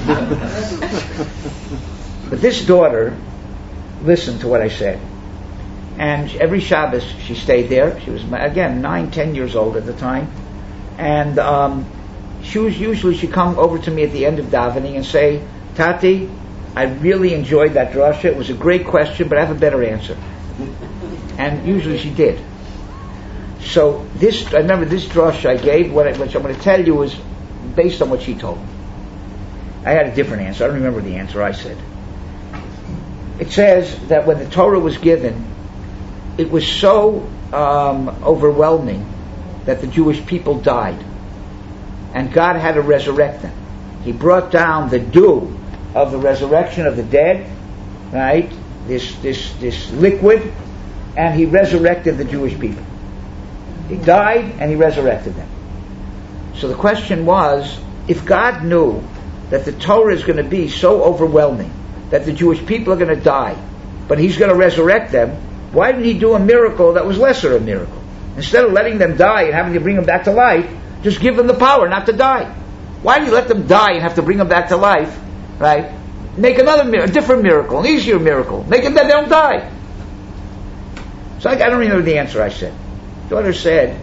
Speaker 1: But this daughter listened to what I said. And every Shabbos she stayed there. She was, again, 9-10 years old at the time. And she'd come over to me at the end of davening and say, Tati, I really enjoyed that drasha. It was a great question, but I have a better answer. And usually she did. So I remember this drush I gave, which I'm going to tell you was based on what she told me. I had a different answer. I don't remember the answer I said. It says that when the Torah was given, it was so overwhelming that the Jewish people died. And God had to resurrect them. He brought down the dew of the resurrection of the dead, right? This liquid, and He resurrected the Jewish people. He died and He resurrected them. So the question was, if God knew that the Torah is going to be so overwhelming that the Jewish people are going to die, but He's going to resurrect them, why didn't He do a miracle that was lesser a miracle? Instead of letting them die and having to bring them back to life, just give them the power not to die. Why do you let them die and have to bring them back to life? Right? Make a different miracle, an easier miracle. Make it that they don't die. So I don't remember the answer I said. Daughter said,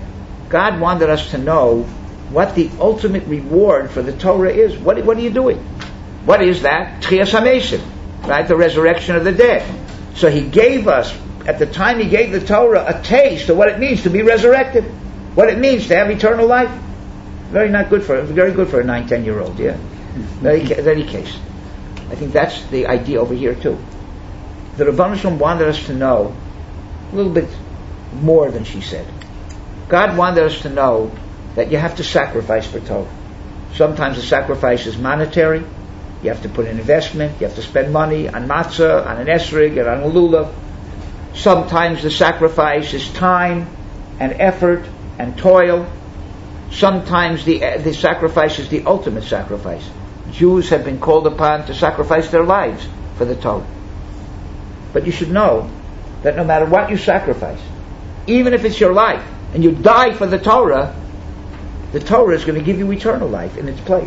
Speaker 1: God wanted us to know what the ultimate reward for the Torah is. What are you doing? What is that? Tchias HaMesim, right? The resurrection of the dead. So He gave us, at the time He gave the Torah, a taste of what it means to be resurrected, what it means to have eternal life. Very good for a 9-10-year-old. Yeah, in any case, I think that's the idea over here too. The Rebbeinu Shalom wanted us to know a little bit more than she said. God wanted us to know that you have to sacrifice for Torah. Sometimes the sacrifice is monetary. You have to put in investment. You have to spend money on matzah, on an esrig, and on a lulav. Sometimes the sacrifice is time and effort and toil. Sometimes the sacrifice is the ultimate sacrifice. Jews have been called upon to sacrifice their lives for the Torah. But you should know that no matter what you sacrifice, even if it's your life, and you die for the Torah is going to give you eternal life in its place.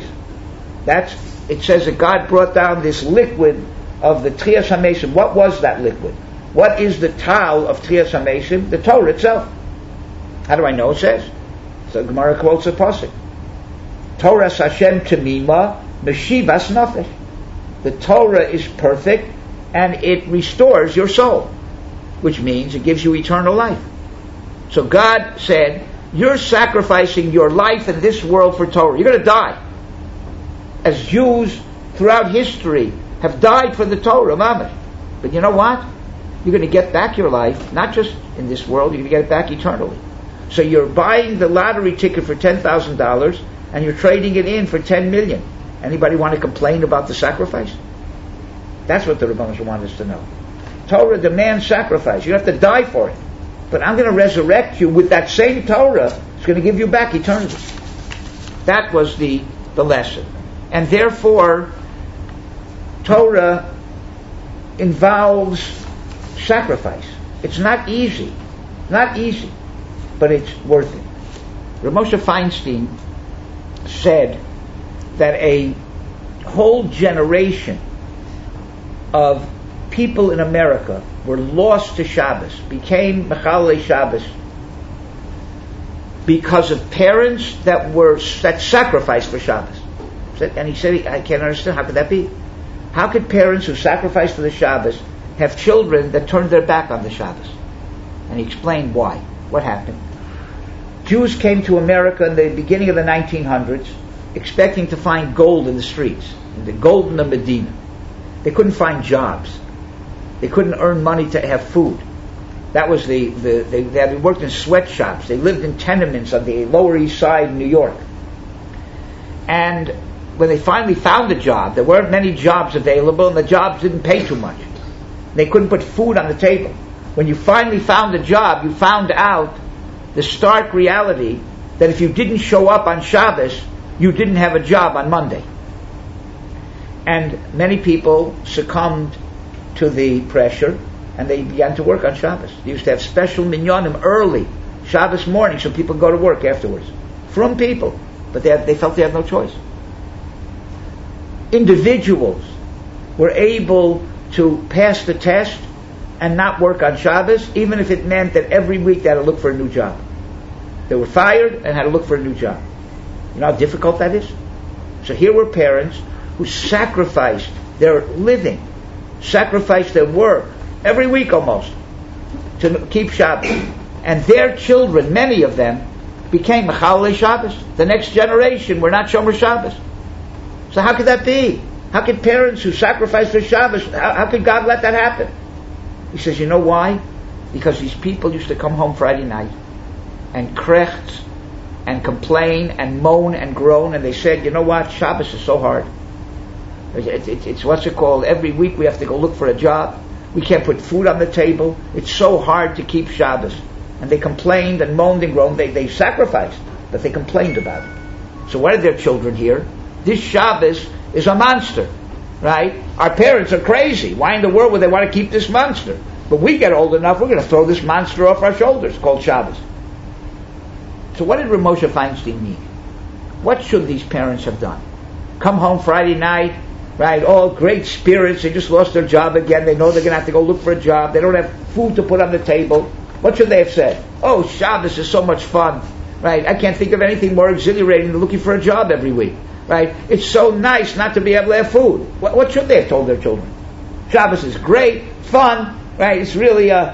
Speaker 1: It says that God brought down this liquid of the Tchias HaMesim. What was that liquid? What is the tal of Tchias HaMesim? The Torah itself. How do I know? It says. So Gemara quotes a pasuk. Torah Hashem Temima Meshivas Nafesh. The Torah is perfect and it restores your soul, which means it gives you eternal life. So God said, you're sacrificing your life in this world for Torah. You're going to die. As Jews throughout history have died for the Torah, mamash. But you know what? You're going to get back your life, not just in this world, you're going to get it back eternally. So you're buying the lottery ticket for $10,000 and you're trading it in for $10 million. Anybody want to complain about the sacrifice? That's what the Rebbeinu want us to know. Torah demands sacrifice. You have to die for it. But I'm going to resurrect you with that same Torah. It's going to give you back eternity. That was the lesson. And therefore, Torah involves sacrifice. It's not easy. Not easy. But it's worth it. Rav Moshe Feinstein said that a whole generation of people in America were lost to Shabbos, became Mechalei Shabbos, because of parents that sacrificed for Shabbos. And he said, I can't understand, how could that be? How could parents who sacrificed for the Shabbos have children that turned their back on the Shabbos? And he explained why. What happened? Jews came to America in the beginning of the 1900s expecting to find gold in the streets, in the gold in the Medina. They couldn't find jobs. They couldn't earn money to have food. That was they worked in sweatshops. They lived in tenements on the Lower East Side in New York. And when they finally found a job, there weren't many jobs available, and the jobs didn't pay too much. They couldn't put food on the table. When you finally found a job, you found out the stark reality that if you didn't show up on Shabbos, you didn't have a job on Monday. And many people succumbed to the pressure, and they began to work on Shabbos. They used to have special minyanim early, Shabbos morning, so people go to work afterwards. From people, but they felt they had no choice. Individuals were able to pass the test and not work on Shabbos, even if it meant that every week they had to look for a new job. They were fired and had to look for a new job. You know how difficult that is? So here were parents who sacrificed their living, sacrificed their work, every week almost, to keep Shabbos. And their children, many of them, became Mechalei Shabbos. The next generation were not Shomer Shabbos. So how could that be? How could parents who sacrificed their Shabbos, how could God let that happen? He says, you know why? Because these people used to come home Friday night and krecht and complain and moan and groan, and they said, you know what? Shabbos is so hard. It's what's it called? Every week we have to go look for a job. We can't put food on the table. It's so hard to keep Shabbos. And they complained and moaned and groaned. They sacrificed, but they complained about it. So what did their children hear? This Shabbos is a monster, right? Our parents are crazy. Why in the world would they want to keep this monster? But we get old enough, we're going to throw this monster off our shoulders called Shabbos. So what did Rav Moshe Feinstein mean? What should these parents have done? Come home Friday night, right? All great spirits. They just lost their job again. They know they're going to have to go look for a job. They don't have food to put on the table. What should they have said? Oh, Shabbos is so much fun. right? I can't think of anything more exhilarating than looking for a job every week, right? It's so nice not to be able to have food. What should they have told their children? Shabbos is great, fun, right? It's really a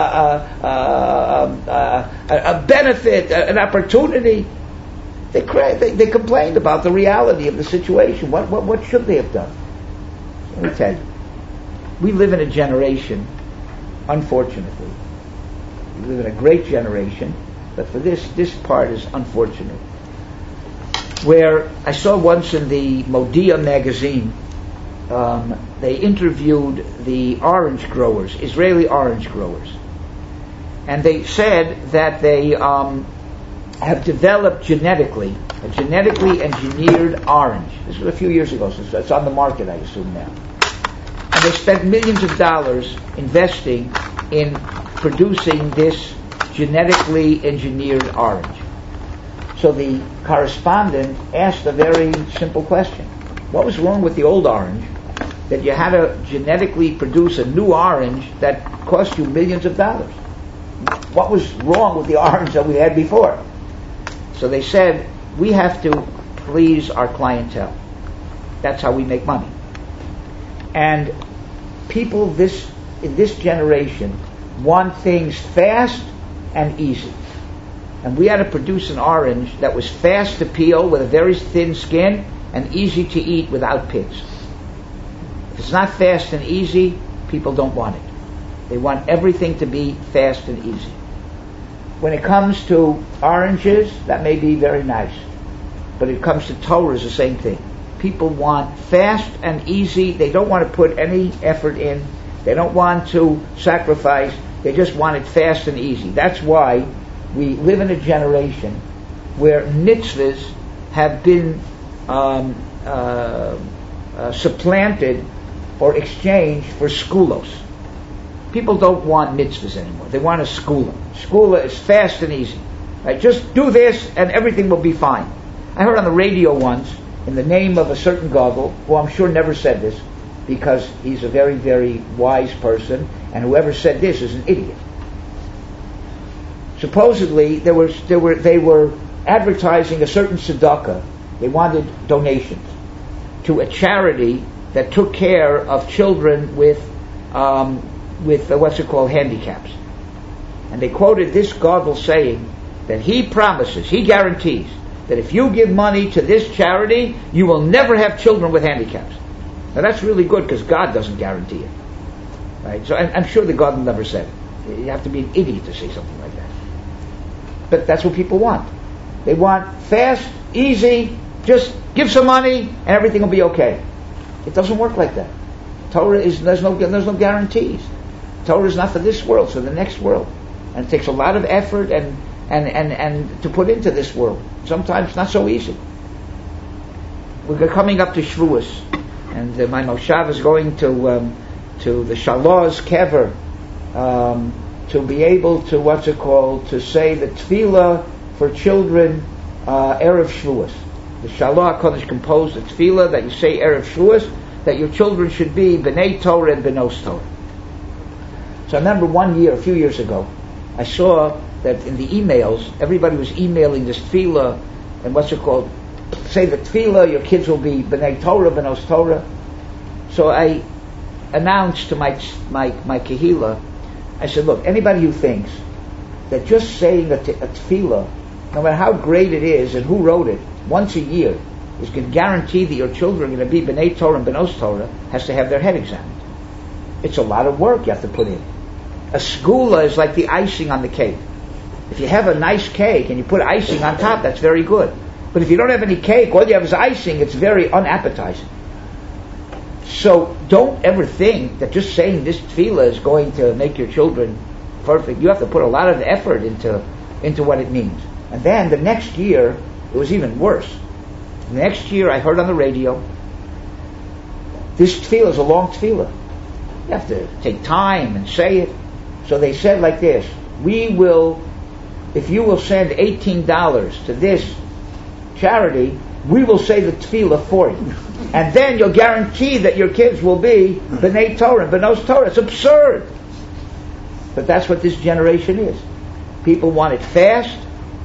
Speaker 1: benefit, an opportunity. They complained about the reality of the situation. What should they have done? Let me tell you. We live in a generation, unfortunately. We live in a great generation, but for this part is unfortunate. Where I saw once in the Modia magazine, they interviewed the orange growers, Israeli orange growers. And they said that they have developed genetically a genetically engineered orange. This was a few years ago, so it's on the market, I assume now. And they spent millions of dollars investing in producing this genetically engineered orange. So the correspondent asked a very simple question. What was wrong with the old orange that you had to genetically produce a new orange that cost you millions of dollars? What was wrong with the orange that we had before? So they said, we have to please our clientele. That's how we make money. And people in this generation want things fast and easy. And we had to produce an orange that was fast to peel with a very thin skin and easy to eat without pits. If it's not fast and easy, people don't want it. They want everything to be fast and easy. When it comes to oranges, that may be very nice. But it comes to Torah, it's the same thing. People want fast and easy. They don't want to put any effort in. They don't want to sacrifice. They just want it fast and easy. That's why we live in a generation where mitzvahs have been supplanted or exchanged for skulos. People don't want mitzvahs anymore. They want a skula. Skula is fast and easy. Right? Just do this and everything will be fine. I heard on the radio once, in the name of a certain gadol, who I'm sure never said this, because he's a very, very wise person, and whoever said this is an idiot. Supposedly, they were advertising a certain tzedakah. They wanted donations to a charity that took care of children with handicaps. And they quoted this gadol saying that he promises, he guarantees, that if you give money to this charity, you will never have children with handicaps. Now that's really good because God doesn't guarantee it. Right? So I'm sure the God never said it. You have to be an idiot to say something like that. But that's what people want. They want fast, easy, just give some money and everything will be okay. It doesn't work like that. Torah there's no guarantees. Torah is not for this world, it's for the next world. And it takes a lot of effort and to put into this world. Sometimes not so easy. We're coming up to Shavuos, and my Moshav is going to the Shalah's kever to be able to to say the tefillah for children Erev Shavuos. The Shalah HaKadosh composed a tefillah that you say Erev Shavuos, that your children should be B'nai Torah and B'nos Torah. So I remember a few years ago, I saw that in the emails, everybody was emailing this tefillah, and say the tefillah, your kids will be B'nai Torah, B'nos Torah. So I announced to my kehillah, I said, look, anybody who thinks that just saying a tefillah, no matter how great it is and who wrote it, once a year, is going to guarantee that your children are going to be B'nai Torah and B'nos Torah, has to have their head examined. It's a lot of work you have to put in. A skula is like the icing on the cake. If you have a nice cake and you put icing on top, that's very good. But if you don't have any cake, all you have is icing, it's very unappetizing. So don't ever think that just saying this tefillah is going to make your children perfect. You have to put a lot of effort into what it means. And then the next year, it was even worse. The next year, I heard on the radio, this tefillah is a long tefillah. You have to take time and say it. So they said like this, if you will send $18 to this charity, we will say the tefillah for you. And then you'll guarantee that your kids will be B'nai Torah and B'nos Torah. It's absurd. But that's what this generation is. People want it fast,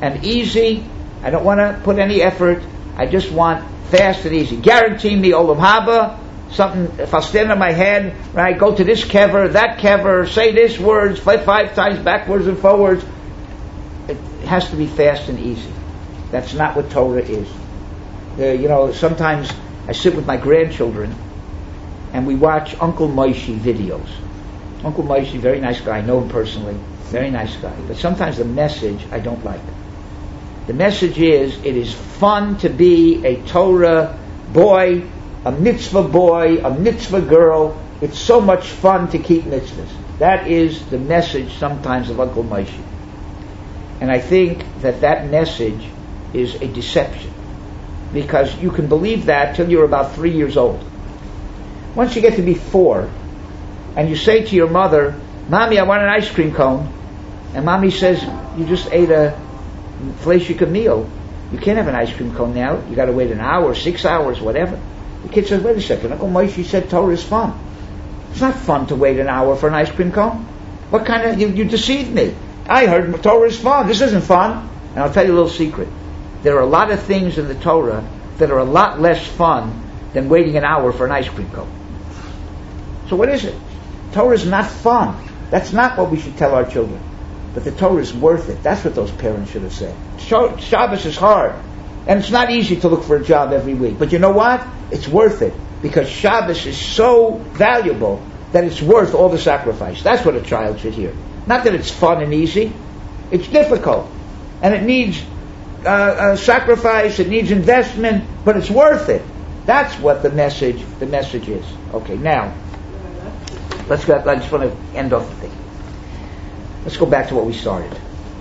Speaker 1: and easy. I don't want to put any effort. I just want fast and easy. Guarantee me olam haba. Something, if I'll stand on my head, right, go to this kever, that kever, say this words 5 times backwards and forwards. It has to be fast and easy. That's not what Torah is. Sometimes I sit with my grandchildren and we watch Uncle Moshe videos. Uncle Moshe, very nice guy, I know him personally, very nice guy. But sometimes the message I don't like. The message is, it is fun to be a Torah boy, a mitzvah girl. It's so much fun to keep mitzvahs. That is the message sometimes of Uncle Moshe. And I think that message is a deception. Because you can believe that till you're about 3 years old. Once you get to be 4, and you say to your mother, Mommy, I want an ice cream cone. And Mommy says, you just ate a fleishika meal. You can't have an ice cream cone now. You got to wait an hour, 6 hours, whatever. The kid says, wait a second, Uncle Moshe said Torah is fun. It's not fun to wait an hour for an ice cream cone. What kind of, you deceived me. I heard Torah is fun. This isn't fun. And I'll tell you a little secret. There are a lot of things in the Torah that are a lot less fun than waiting an hour for an ice cream cone. So what is it? Torah is not fun. That's not what we should tell our children. But the Torah is worth it. That's what those parents should have said. Shabbos is hard. And it's not easy to look for a job every week. But you know what? It's worth it. Because Shabbos is so valuable that it's worth all the sacrifice. That's what a child should hear. Not that it's fun and easy. It's difficult. And it needs sacrifice. It needs investment. But it's worth it. That's what the message is. Okay, now, let's go. I just want to end off the thing. Let's go back to what we started.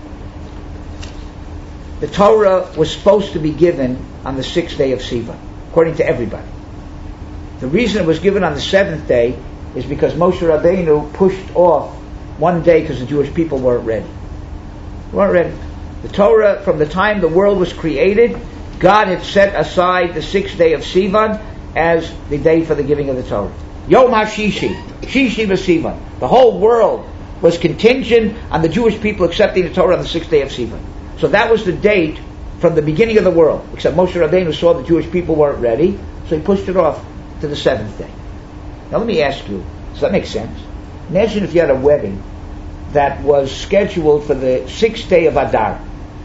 Speaker 1: The Torah was supposed to be given on the 6th day of Sivan, according to everybody. The reason it was given on the 7th day is because Moshe Rabbeinu pushed off one day because the Jewish people weren't ready. They weren't ready. The Torah, from the time the world was created, God had set aside the 6th day of Sivan as the day for the giving of the Torah. Yom HaShishi, Shishi v'Sivan. The whole world was contingent on the Jewish people accepting the Torah on the 6th day of Sivan. So that was the date from the beginning of the world. Except Moshe Rabbeinu saw the Jewish people weren't ready, so he pushed it off to the 7th day. Now let me ask you, does that make sense? Imagine if you had a wedding that was scheduled for the 6th day of Adar.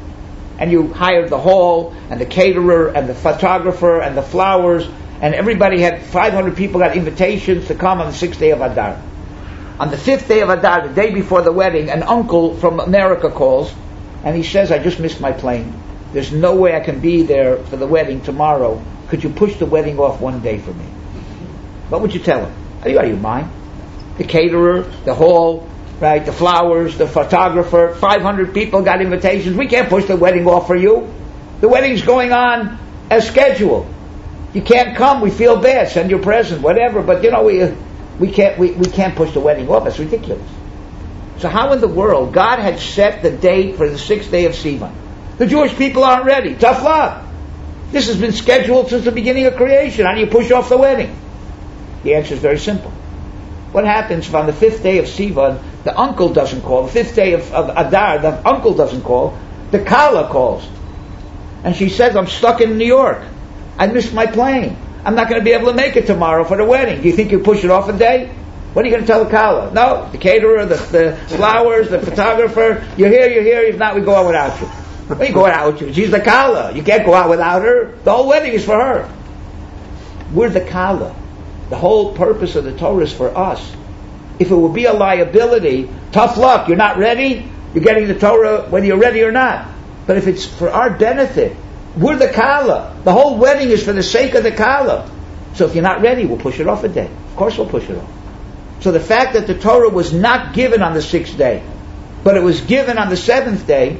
Speaker 1: And you hired the hall, and the caterer, and the photographer, and the flowers, and everybody had 500 people got invitations to come on the 6th day of Adar. On the 5th day of Adar, the day before the wedding, an uncle from America calls, and he says, I just missed my plane. There's no way I can be there for the wedding tomorrow. Could you push the wedding off one day for me? What would you tell him? Are you out of your mind? The caterer, the hall, right, the flowers, the photographer, 500 people got invitations. We can't push the wedding off for you. The wedding's going on as scheduled. You can't come, we feel bad, send your present, whatever, but we can't push the wedding off. It's ridiculous. So how in the world, God had set the date for the 6th day of Sivan. The Jewish people aren't ready. Tough luck. This has been scheduled since the beginning of creation. How do you push off the wedding? The answer is very simple. What happens if on the 5th day of Sivan, the uncle doesn't call, the 5th day of Adar, the uncle doesn't call, the Kala calls. And she says, I'm stuck in New York. I missed my plane. I'm not going to be able to make it tomorrow for the wedding. Do you think you push it off a day? What are you going to tell the Kala? No, the caterer, the flowers, the photographer, you're here, if not, we go out without you. We go out without you. She's the Kala. You can't go out without her. The whole wedding is for her. We're the Kala. The whole purpose of the Torah is for us. If it would be a liability, tough luck, you're not ready, you're getting the Torah whether you're ready or not. But if it's for our benefit, we're the Kala. The whole wedding is for the sake of the Kala. So if you're not ready, we'll push it off a day. Of course we'll push it off. So the fact that the Torah was not given on the 6th day, but it was given on the 7th day,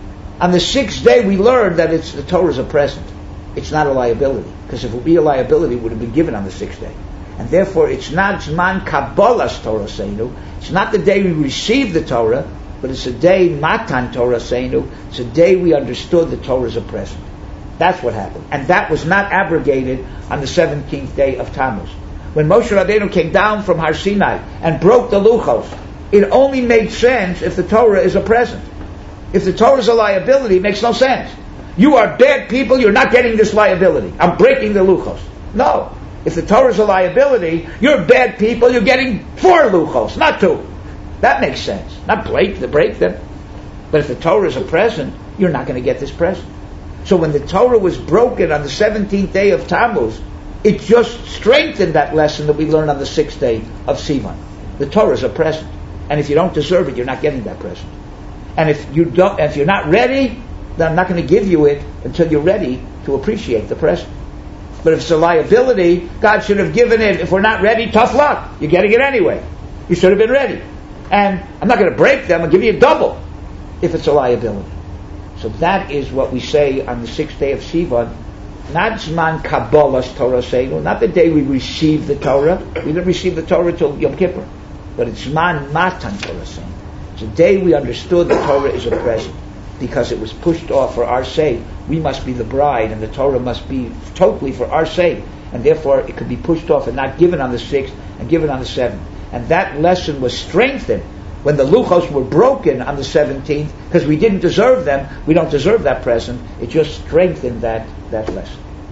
Speaker 1: on the 6th day we learned that the Torah is a present. It's not a liability. Because if it would be a liability, it would have been given on the 6th day. And therefore it's not Zman Kabbalas Torah Seinu. It's not the day we received the Torah, but it's a day Matan Torah Seinu. It's a day we understood the Torah is a present. That's what happened. And that was not abrogated on the 17th day of Tammuz. When Moshe Rabbeinu came down from Har Sinai and broke the Luchos, it only made sense if the Torah is a present. If the Torah is a liability, it makes no sense. You are bad people, you're not getting this liability. I'm breaking the luchos. No. If the Torah is a liability, you're bad people, you're getting 4 luchos, not 2. That makes sense. Not break them. But if the Torah is a present, you're not going to get this present. So when the Torah was broken on the 17th day of Tammuz, it just strengthened that lesson that we learned on the 6th day of Sivan. The Torah is a present. And if you don't deserve it, you're not getting that present. And if you're not ready, then I'm not going to give you it until you're ready to appreciate the present. But if it's a liability, God should have given it. If we're not ready, tough luck. You're getting it anyway. You should have been ready. And I'm not going to break them. I'll give you a double if it's a liability. So that is what we say on the 6th day of Sivan. Not Zman Kabbalah's Torah Seinu, not the day we receive the Torah. We didn't receive the Torah till Yom Kippur. But it's Zman Matan Torah Seinu. It's the day we understood the Torah is a present. Because it was pushed off for our sake. We must be the bride, and the Torah must be totally for our sake. And therefore it could be pushed off and not given on the 6th and given on the 7th. And that lesson was strengthened when the luchos were broken on the 17th, because we didn't deserve them. We don't deserve that present. It just strengthened that lesson.